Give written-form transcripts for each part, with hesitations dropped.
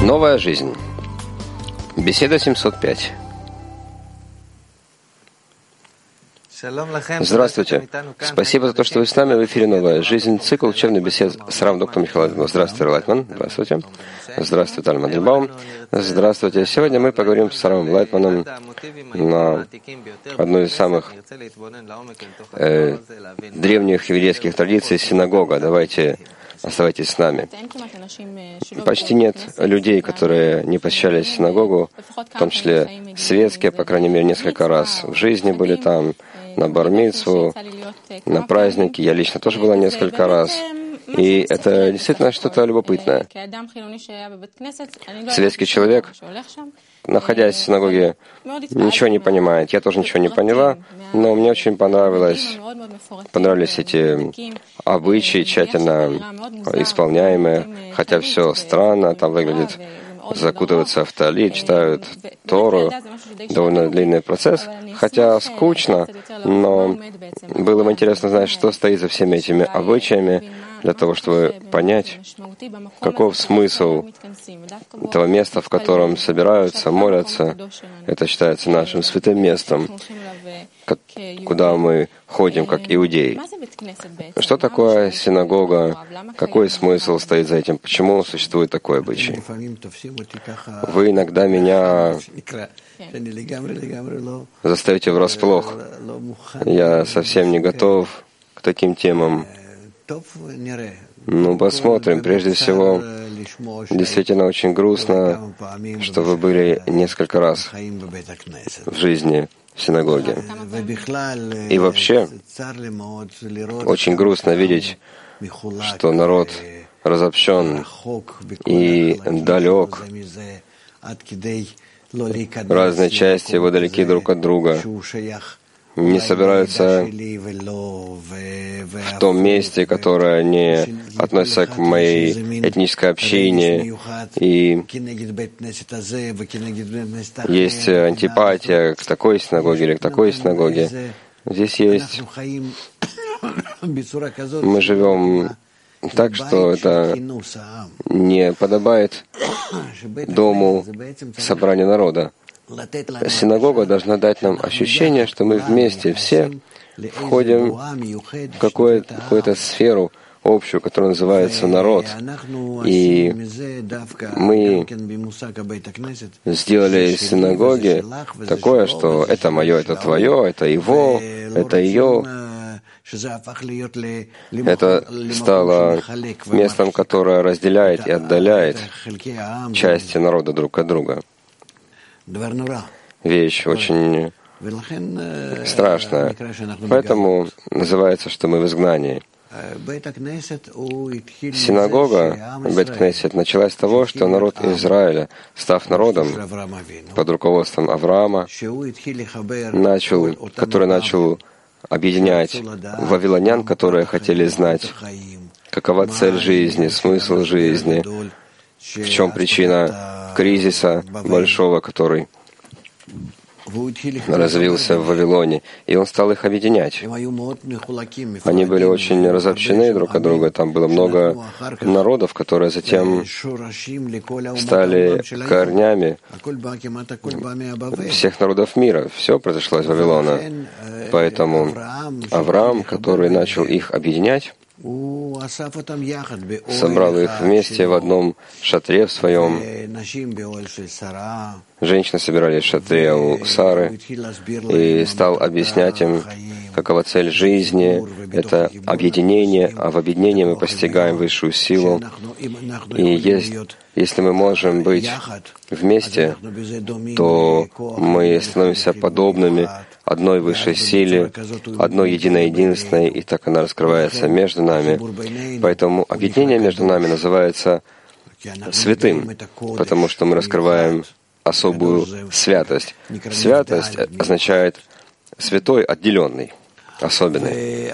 Новая жизнь. Беседа 705. Здравствуйте. Спасибо за то, что вы с нами в эфире «Новая жизнь». Цикл учебных бесед с Рав доктором Михаилом Лайтманом. Здравствуйте, Лайтман. Здравствуйте. Здравствуйте, Тальма Дельбаум. Здравствуйте. Сегодня мы поговорим с Равом Лайтманом на одной из самых древних еврейских традиций — синагога. Давайте оставайтесь с нами. Почти нет людей, которые не посещали синагогу, в том числе светские, по крайней мере, несколько раз в жизни были там, на бар-мицву, на праздники. Я лично тоже была несколько раз. И это действительно что-то любопытное. Светский человек, находясь в синагоге, ничего не понимает. Я тоже ничего не поняла, но мне очень понравились эти обычаи, тщательно исполняемые, хотя все странно, там выглядит, закутываются в талит, читают Тору, довольно длинный процесс, хотя скучно, но было бы интересно знать, что стоит за всеми этими обычаями, для того, чтобы понять, каков смысл этого места, в котором собираются, молятся. Это считается нашим святым местом, куда мы ходим, как иудеи. Что такое синагога? Какой смысл стоит за этим? Почему существует такой обычай? Вы иногда меня заставите врасплох. Я совсем не готов к таким темам. Ну, посмотрим. Прежде всего, действительно очень грустно, что вы были несколько раз в жизни в синагоге. И вообще, очень грустно видеть, что народ разобщен и далек. Разные части его далеки друг от друга. Не собираются в том месте, которое не относится к моей этнической общине, и есть антипатия к такой синагоге или к такой синагоге. Здесь есть... Мы живем так, что это не подобает дому собрания народа. Синагога должна дать нам ощущение, что мы вместе все входим в какую-то сферу общую, которая называется народ. И мы сделали из синагоги такое, что это мое, это твое, это его, это ее. Это стало местом, которое разделяет и отдаляет части народа друг от друга. Вещь очень страшная. Поэтому называется, что мы в изгнании. Синагога, Бет-Кнесет, началась с того, что народ Израиля, став народом под руководством Авраама, который начал объединять вавилонян, которые хотели знать, какова цель жизни, смысл жизни, в чем причина кризиса большого, который развился в Вавилоне, и он стал их объединять. Они были очень разобщены друг от друга, там было много народов, которые затем стали корнями всех народов мира. Все произошло из Вавилона. Поэтому Авраам, который начал их объединять, собрал их вместе в одном шатре в своем. Женщины собирались в шатре у Сары и стал объяснять им, какова цель жизни. Это объединение, а в объединении мы постигаем высшую силу. И если мы можем быть вместе, то мы становимся подобными одной высшей силе, одной единой, единственной, и так она раскрывается между нами. Поэтому объединение между нами называется святым, потому что мы раскрываем особую святость. Святость означает святой, отделенный, особенный.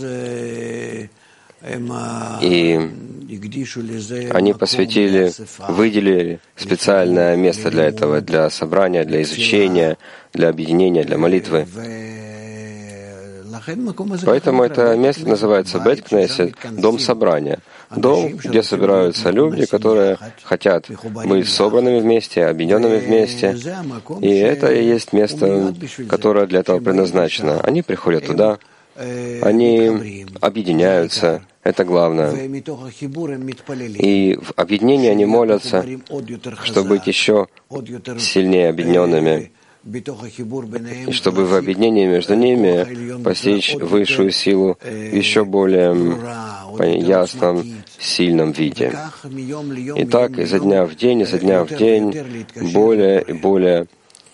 И они выделили специальное место для этого, для собрания, для изучения, для объединения, для молитвы. Поэтому это место называется Бейт-Кнесет, дом собрания. Дом, где собираются люди, которые хотят быть собранными вместе, объединенными вместе. И это и есть место, которое для этого предназначено. Они приходят туда, они объединяются, это главное. И в объединении они молятся, чтобы быть еще сильнее объединенными, и чтобы в объединении между ними постичь высшую силу в еще более ясном, сильном виде. И так изо дня в день, более и более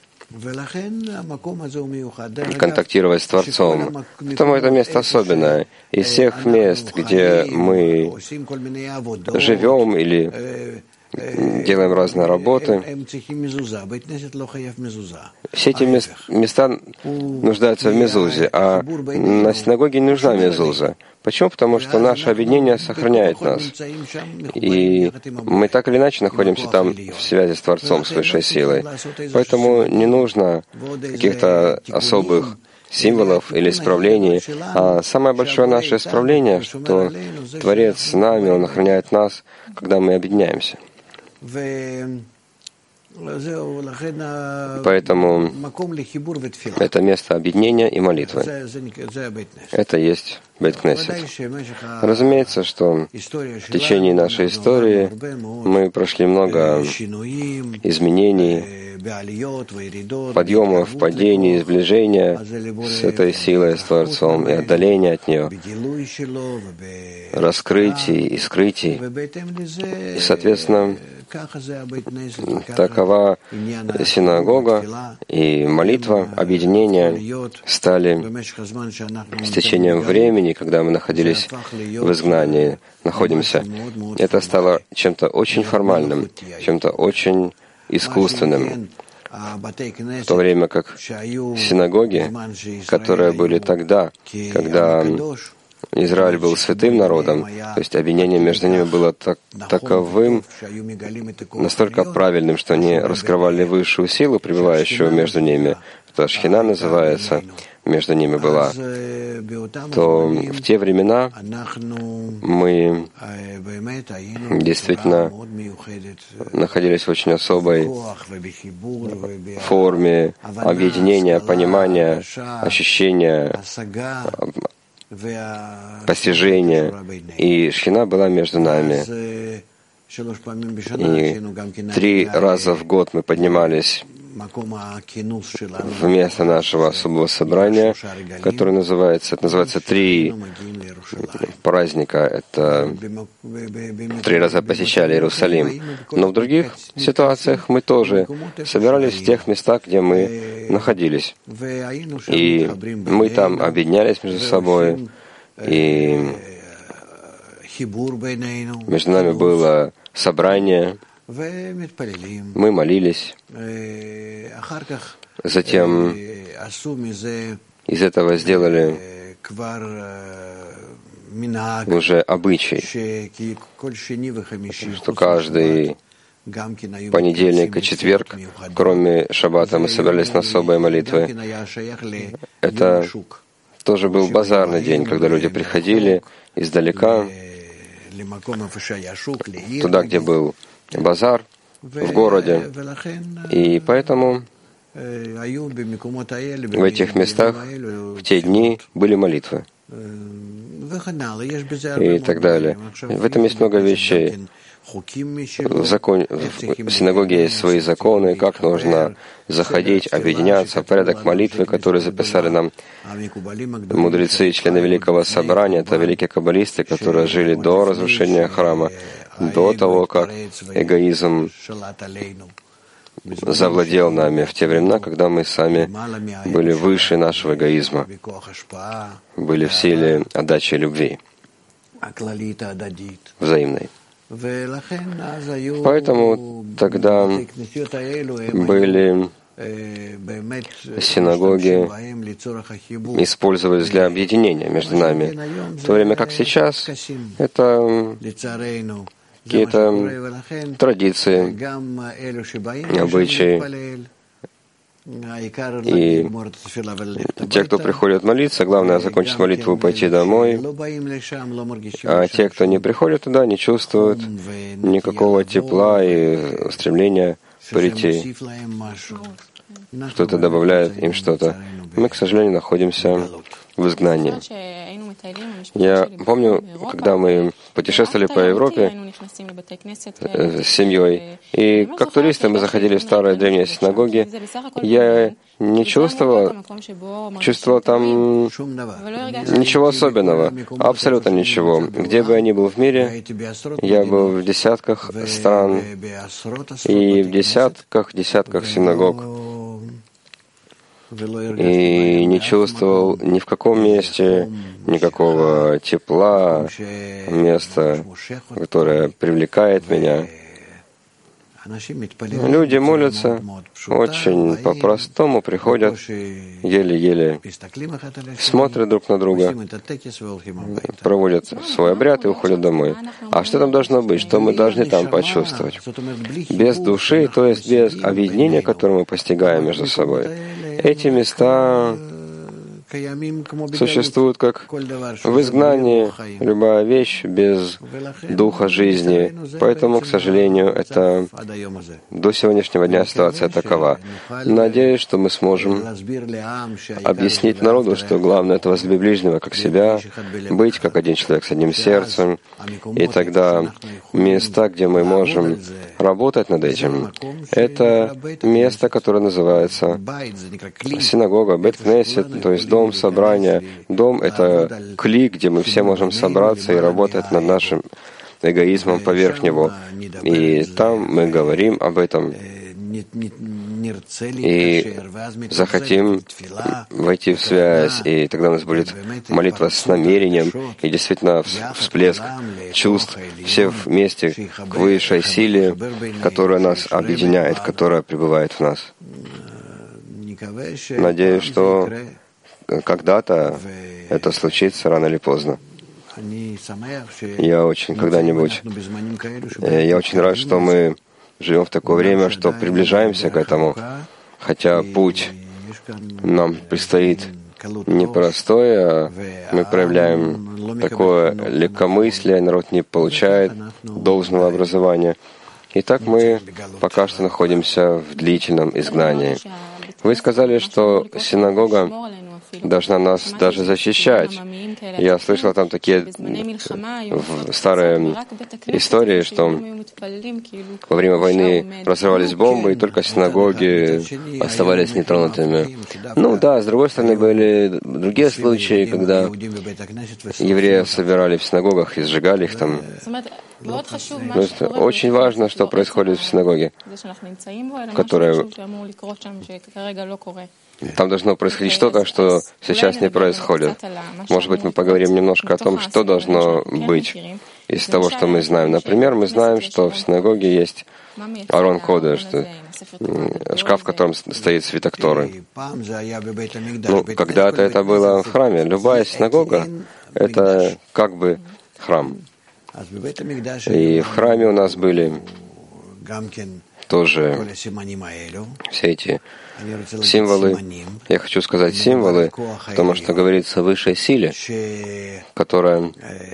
контактировать с Творцом. Потому это место особенное. Из всех мест, где мы живем или делаем разные работы, все эти места нуждаются в мезузе, а на синагоге не нужна мезуза. Почему? Потому что наше объединение сохраняет нас. И мы так или иначе находимся там в связи с Творцом, с высшей силой. Поэтому не нужно каких-то особых символов или исправлений. А самое большое наше исправление, что Творец с нами, Он охраняет нас, когда мы объединяемся. Поэтому это место объединения и молитвы. Это есть Бейт-Кнесет. Разумеется, что в течение нашей истории мы прошли много изменений, подъемов, падений, сближения с этой силой, с Творцом, и отдаления от нее, раскрытий и скрытий. И, соответственно, такова синагога и молитва, объединение стали с течением времени, когда мы находились в изгнании, находимся. Это стало чем-то очень формальным, чем-то очень искусственным, в то время как синагоги, которые были тогда, когда Израиль был святым народом, то есть объединение между ними было таковым, настолько правильным, что они раскрывали высшую силу, пребывающую между ними, что Шхина называется, между ними была, то в те времена мы действительно находились в очень особой форме объединения, понимания, ощущения, постижения. И Шхина была между нами. И 3 раза в год мы поднимались в место нашего особого собрания, которое называется 3 праздника. Это 3 раза посещали Иерусалим. Но в других ситуациях мы тоже собирались в тех местах, где мы находились. И мы там объединялись между собой, и между нами было собрание, мы молились, затем из этого сделали уже обычай, что каждый понедельник и четверг, кроме шаббата, мы собирались на особые молитвы. Это тоже был базарный день, когда люди приходили издалека, туда, где был базар, в городе. И поэтому в этих местах в те дни были молитвы и так далее. В этом есть много вещей. В синагоге есть свои законы, как нужно заходить, объединяться, порядок молитвы, который записали нам мудрецы и члены Великого Собрания. Это великие каббалисты, которые жили до разрушения храма, до того, как эгоизм завладел нами, в те времена, когда мы сами были выше нашего эгоизма, были в силе отдачи любви, взаимной. Поэтому тогда были синагоги, использовались для объединения между нами, в то время как сейчас это какие-то традиции, обычаи. И те, кто приходит молиться, главное закончить молитву и пойти домой. А те, кто не приходит туда, не чувствуют никакого тепла и стремления прийти. Что-то добавляет им что-то. Мы, к сожалению, находимся в изгнании. Я помню, когда мы путешествовали по Европе с семьей, и как туристы мы заходили в старые древние синагоги, я не чувствовал там ничего особенного, абсолютно ничего. Где бы я ни был в мире, я был в десятках стран и в десятках синагог, и не чувствовал ни в каком месте никакого тепла, места, которое привлекает меня. Люди молятся очень по-простому, приходят еле-еле, смотрят друг на друга, проводят свой обряд и уходят домой. А что там должно быть? Что мы должны там почувствовать? Без души, то есть без объединения, которое мы постигаем между собой. Эти места существуют как в изгнании, любая вещь без духа жизни. Поэтому, к сожалению, это до сегодняшнего дня ситуация такова. Надеюсь, что мы сможем объяснить народу, что главное — это возлюбить ближнего как себя, быть как один человек с одним сердцем. И тогда места, где мы можем работать над этим, это место, которое называется синагога, бет-кнесет, то есть дом собрания. Дом — это кли, где мы все можем собраться и работать над нашим эгоизмом поверх него. И там мы говорим об этом и захотим войти в связь, и тогда у нас будет молитва с намерением, и действительно всплеск чувств, все вместе к высшей силе, которая нас объединяет, которая пребывает в нас. Надеюсь, что когда-то это случится рано или поздно. Я очень рад, что мы живем в такое время, что приближаемся к этому, хотя путь нам предстоит непростой, а мы проявляем такое легкомыслие, народ не получает должного образования. Итак, мы пока что находимся в длительном изгнании. Вы сказали, что синагога должна нас даже защищать. Я слышал там такие старые истории, что во время войны разрывались бомбы, и только синагоги оставались нетронутыми. Ну да, с другой стороны, были другие случаи, когда евреи собирали в синагогах и сжигали их там. Очень важно, что происходит в синагоге, которая... Там должно происходить что-то, что сейчас не происходит. Может быть, мы поговорим немножко о том, что должно быть из того, что мы знаем. Например, мы знаем, что в синагоге есть Арон Кодеш, шкаф, в котором стоит свиток Торы. Ну, когда-то это было в храме. Любая синагога — это как бы храм. И в храме у нас были тоже все эти символы. Я хочу сказать символы, потому что говорится о высшей силе, которую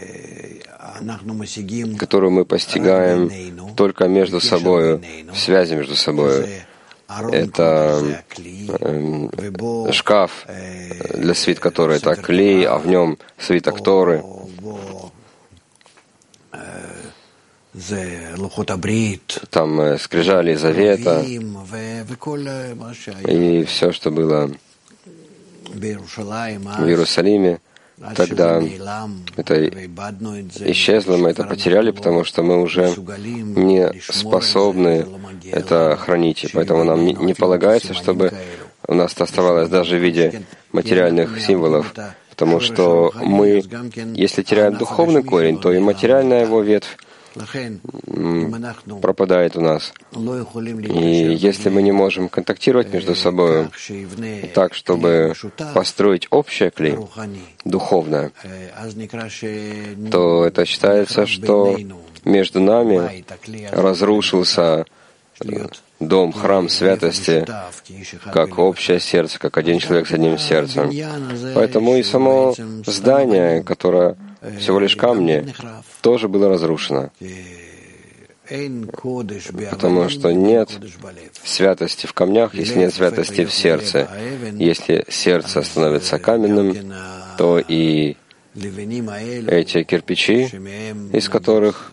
мы постигаем только между собой, в связи между собой. Это шкаф для свитка Торы, это клей, а в нем свиток Торы. Там скрижали завета и все, что было в Иерусалиме. Тогда это исчезло, мы это потеряли, потому что мы уже не способны это хранить. И поэтому нам не полагается, чтобы у нас это оставалось даже в виде материальных символов. Потому что мы, если теряем духовный корень, то и материальная его ветвь пропадает у нас. И если мы не можем контактировать между собой так, чтобы построить общее клей, духовное, то это считается, что между нами разрушился дом, храм святости, как общее сердце, как один человек с одним сердцем. Поэтому и само здание, которое всего лишь камни, тоже было разрушено. Потому что нет святости в камнях, если нет святости в сердце. Если сердце становится каменным, то и эти кирпичи, из которых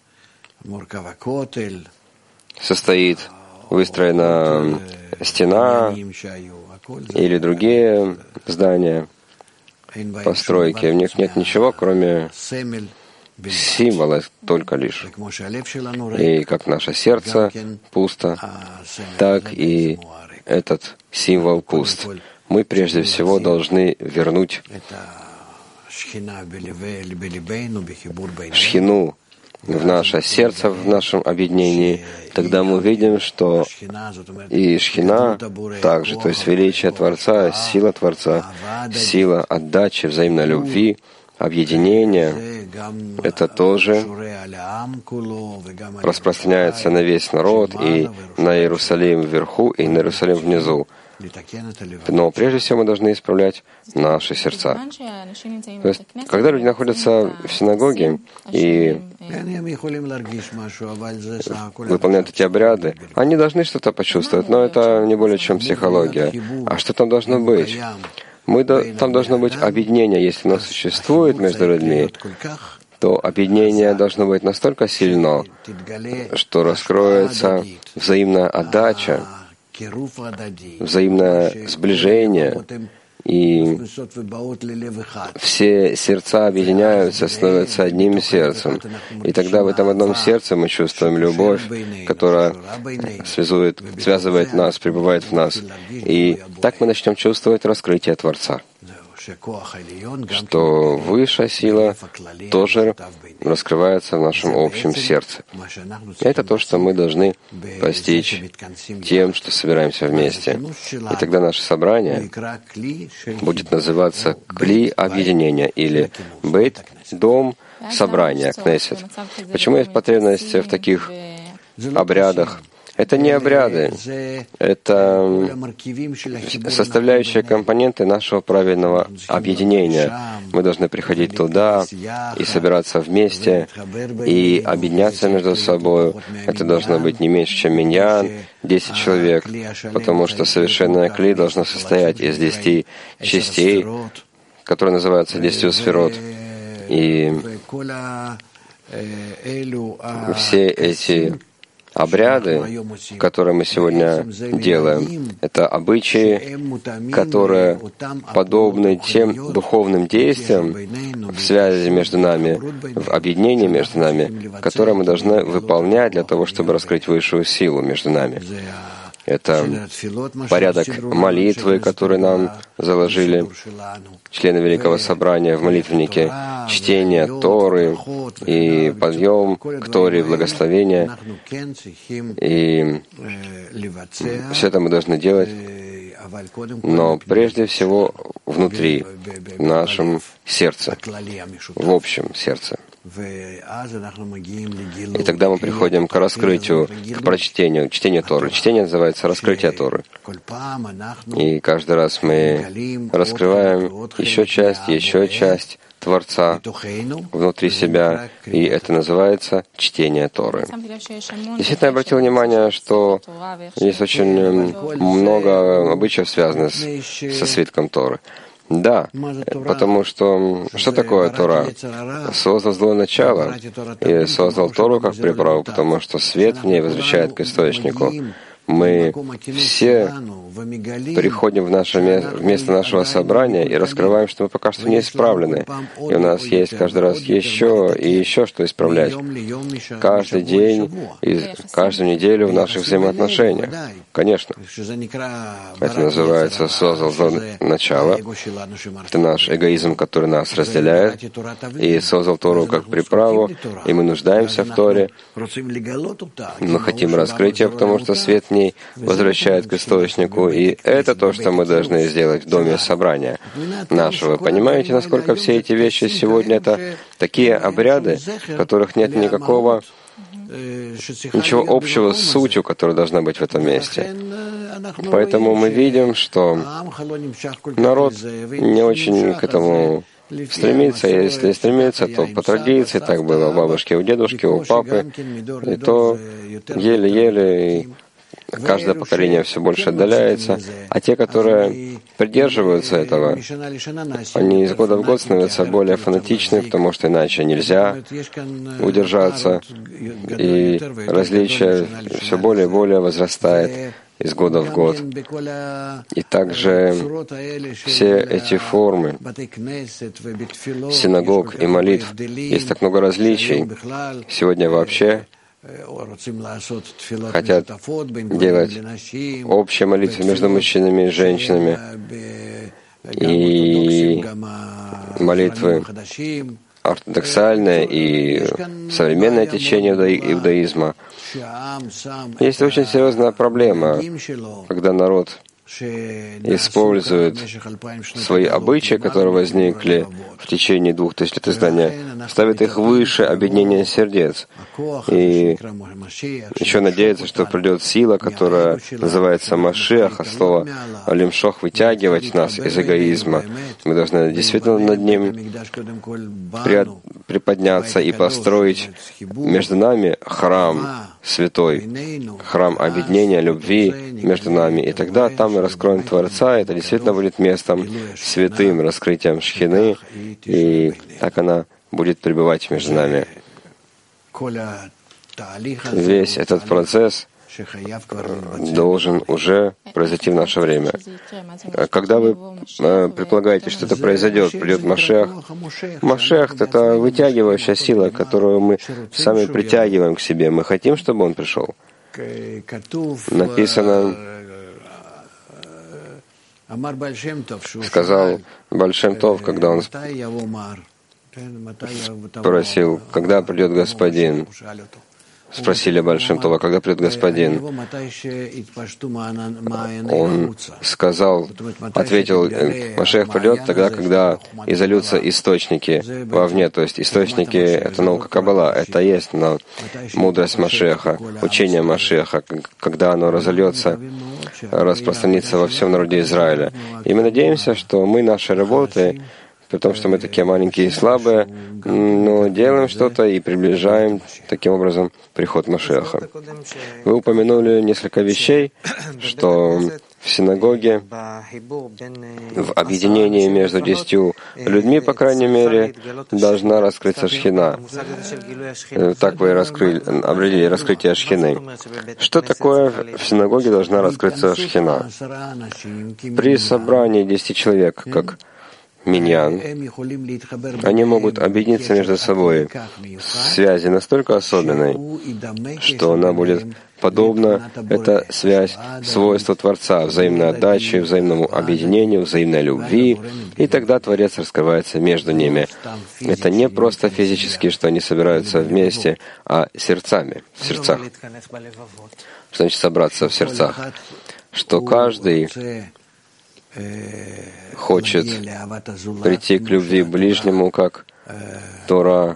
состоит выстроена стена или другие здания, постройки, в них нет ничего, кроме символа только лишь. И как наше сердце пусто, так и этот символ пуст. Мы прежде всего должны вернуть шхину в наше сердце, в нашем объединении. Тогда мы увидим, что и шхина также, то есть величие Творца, сила отдачи, взаимной любви, объединения, это тоже распространяется на весь народ, и на Иерусалим вверху, и на Иерусалим внизу. Но прежде всего мы должны исправлять наши сердца. То есть, когда люди находятся в синагоге и выполняют эти обряды, они должны что-то почувствовать, но это не более чем психология. А что там должно быть? Там должно быть объединение. Если оно существует между людьми, то объединение должно быть настолько сильно, что раскроется взаимная отдача, взаимное сближение, и все сердца объединяются, становятся одним сердцем. И тогда в этом одном сердце мы чувствуем любовь, которая связывает нас, пребывает в нас. И так мы начнем чувствовать раскрытие Творца, что высшая сила тоже раскрывается в нашем общем сердце. Это то, что мы должны постичь тем, что собираемся вместе. И тогда наше собрание будет называться «Кли объединения» или «Бейт» — «Дом собрания», «Кнессет». Почему есть потребность в таких обрядах? Это не обряды, это составляющие компоненты нашего правильного объединения. Мы должны приходить туда и собираться вместе, и объединяться между собой. Это должно быть не меньше, чем миньян, 10 человек, потому что совершенное кли должно состоять из 10 частей, которые называются 10 сферот. И все эти обряды, которые мы сегодня делаем, это обычаи, которые подобны тем духовным действиям в связи между нами, в объединении между нами, которые мы должны выполнять для того, чтобы раскрыть высшую силу между нами. Это порядок молитвы, который нам заложили члены Великого Собрания в молитвеннике, чтение Торы и подъем к Торе, благословение. И все это мы должны делать, но прежде всего внутри, в нашем сердце, в общем сердце. И тогда мы приходим к раскрытию, к прочтению, чтению Торы. Чтение называется раскрытие Торы. И каждый раз мы раскрываем еще часть Творца внутри себя, и это называется чтение Торы. Действительно, я обратил внимание, что есть очень много обычаев, связанных со свитком Торы. Да, потому что такое Тора? Создал злое начало и создал Тору как приправу, потому что свет в ней возвращает к источнику. Мы все приходим в место нашего собрания и раскрываем, что мы пока что не исправлены. И у нас есть каждый раз еще и еще что исправлять. Каждый день и каждую неделю в наших взаимоотношениях. Конечно. Это называется «создал начало». Это наш эгоизм, который нас разделяет. И создал Тору как приправу, и мы нуждаемся в Торе. Мы хотим раскрытия, потому что свет в ней возвращает к источнику. И это то, что мы должны сделать в доме собрания нашего. Понимаете, насколько все эти вещи сегодня — это такие обряды, в которых нет никакого ничего общего с сутью, которая должна быть в этом месте. Поэтому мы видим, что народ не очень к этому стремится. Если стремится, то по традиции так было у бабушки, у дедушки, у папы. И то еле-еле каждое поколение все больше отдаляется. А те, которые придерживаются этого, они из года в год становятся более фанатичны, потому что иначе нельзя удержаться. И различие все более и более возрастает из года в год. И также все эти формы синагог и молитв, есть так много различий. Сегодня вообще хотят делать общие молитвы между мужчинами и женщинами и молитвы ортодоксальное и современное течение иудаизма. Есть очень серьезная проблема, когда народ использует свои обычаи, которые возникли в течение 2000 лет издания, ставит их выше объединения сердец. И еще надеется, что придет сила, которая называется Машиах, а слово «лимшох» — вытягивать нас из эгоизма. Мы должны действительно над ним приподняться и построить между нами храм святой, храм объединения, любви между нами. И тогда там мы раскроем Творца, и это действительно будет местом святым, раскрытием Шхины, и так она будет пребывать между нами. Весь этот процесс должен уже произойти в наше время. Когда вы предполагаете, что это произойдет, придет Машиах, Машиах — это вытягивающая сила, которую мы сами притягиваем к себе. Мы хотим, чтобы он пришел. Написано, сказал Бааль Шем Тов, когда он спросил, когда придет Господин. Спросили Бааль Шем Това, когда придет Господин. Он сказал, ответил, Машиах придет тогда, когда изольются источники вовне. То есть источники — это наука Каббала, это есть мудрость Машиаха, учение Машиаха, когда оно разольется, распространится во всем народе Израиля. И мы надеемся, что мы нашей работой, при том, что мы такие маленькие и слабые, но делаем что-то и приближаем таким образом приход Машиаха. Вы упомянули несколько вещей, что в синагоге, в объединении между 10 людьми, по крайней мере, должна раскрыться Шхина. Так вы обрели раскрытие Шхины. Что такое в синагоге должна раскрыться Шхина? При собрании 10 человек, как миньян, они могут объединиться между собой в связи настолько особенной, что она будет подобна, эта связь, свойству Творца, взаимной отдачи, взаимному объединению, взаимной любви, и тогда Творец раскрывается между ними. Это не просто физически, что они собираются вместе, а сердцами, в сердцах. Что значит собраться в сердцах? Что каждый хочет прийти к любви к ближнему, как Тора,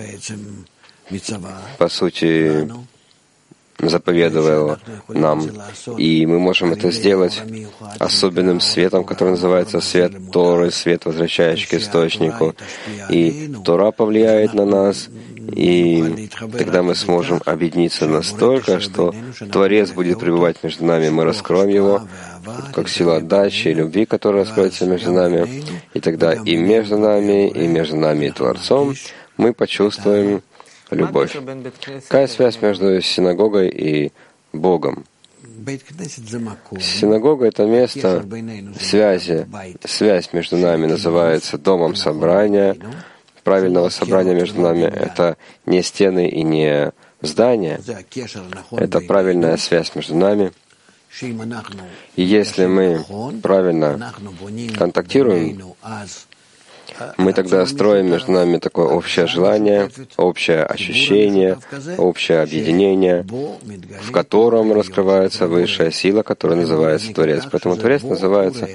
по сути, заповедовала нам. И мы можем это сделать особенным светом, который называется свет Торы, свет, возвращающий к источнику. И Тора повлияет на нас, и тогда мы сможем объединиться настолько, что Творец будет пребывать между нами, мы раскроем его, как сила отдачи и любви, которая раскроется между нами. И тогда и между нами и Творцом мы почувствуем любовь. Какая связь между синагогой и Богом? Синагога — это место связи. Связь между нами называется домом собрания. Правильного собрания между нами — это не стены и не здания. Это правильная связь между нами. И если мы правильно контактируем, мы тогда строим между нами такое общее желание, общее ощущение, общее объединение, в котором раскрывается высшая сила, которая называется Творец. Поэтому Творец называется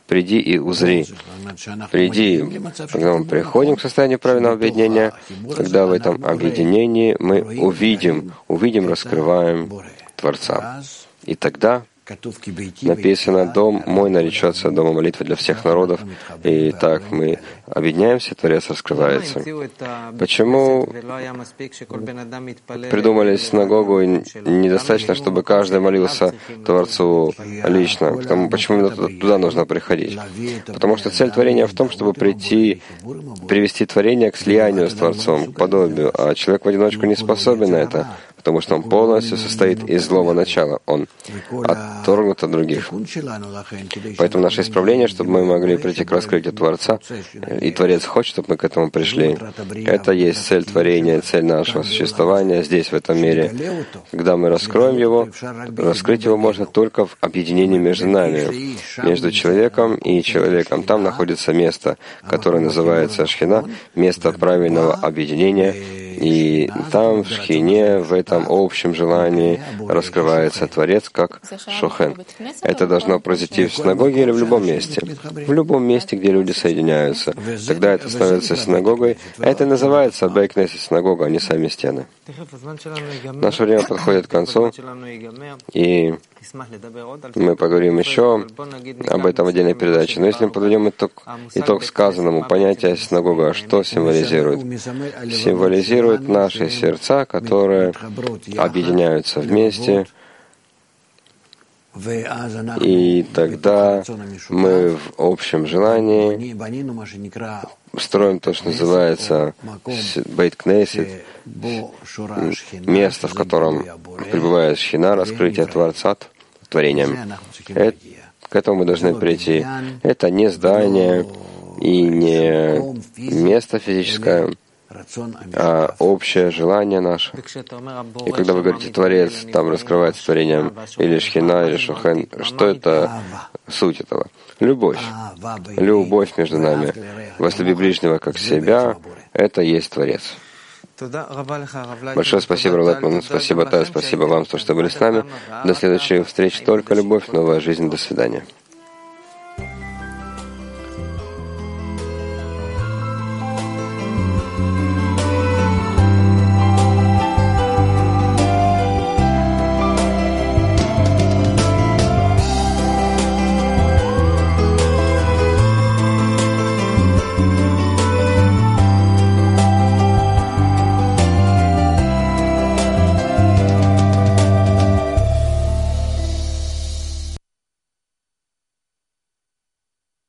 приди и узри. Приди, когда мы приходим к состоянию правильного объединения, когда в этом объединении мы увидим, раскрываем Творца. И тогда написано: «Дом мой наречется домом молитвы для всех народов». И так мы объединяемся, Творец раскрывается. Почему придумали синагогу, и недостаточно, чтобы каждый молился Творцу лично? Почему именно туда нужно приходить? Потому что цель творения в том, чтобы привести творение к слиянию с Творцом, к подобию, а человек в одиночку не способен на это, потому что он полностью состоит из злого начала, он отторгнут от других. Поэтому наше исправление, чтобы мы могли прийти к раскрытию Творца, и Творец хочет, чтобы мы к этому пришли. Это есть цель творения, цель нашего существования здесь, в этом мире. Когда мы раскроем его, раскрыть его можно только в объединении между нами, между человеком и человеком. Там находится место, которое называется Шхина, место правильного объединения. И там, в Шхине, в этом общем желании раскрывается Творец как Шохен. Это должно произойти в синагоге или в любом месте? В любом месте, где люди соединяются. Тогда это становится синагогой. Это называется бейт-кнесет, синагога, а не сами стены. Наше время подходит к концу, и мы поговорим еще об этом в отдельной передаче. Но если мы подведем итог сказанному, понятие синагога, что символизирует? Символизирует наши сердца, которые объединяются вместе, и тогда мы в общем желании строим то, что называется бейт-кнесет, место, в котором пребывает Шхина, раскрытие Творца творением. К этому мы должны прийти. Это не здание и не место физическое, а общее желание наше. И когда вы говорите «Творец», там раскрывается творением, или Шхина, или Шохен, что это суть этого? Любовь. Любовь между нами. Возлюби ближнего как себя — это есть Творец. Большое спасибо, Равлатман, спасибо, Тай, спасибо вам, что были с нами. До следующих встреч. Только любовь, новая жизнь. До свидания.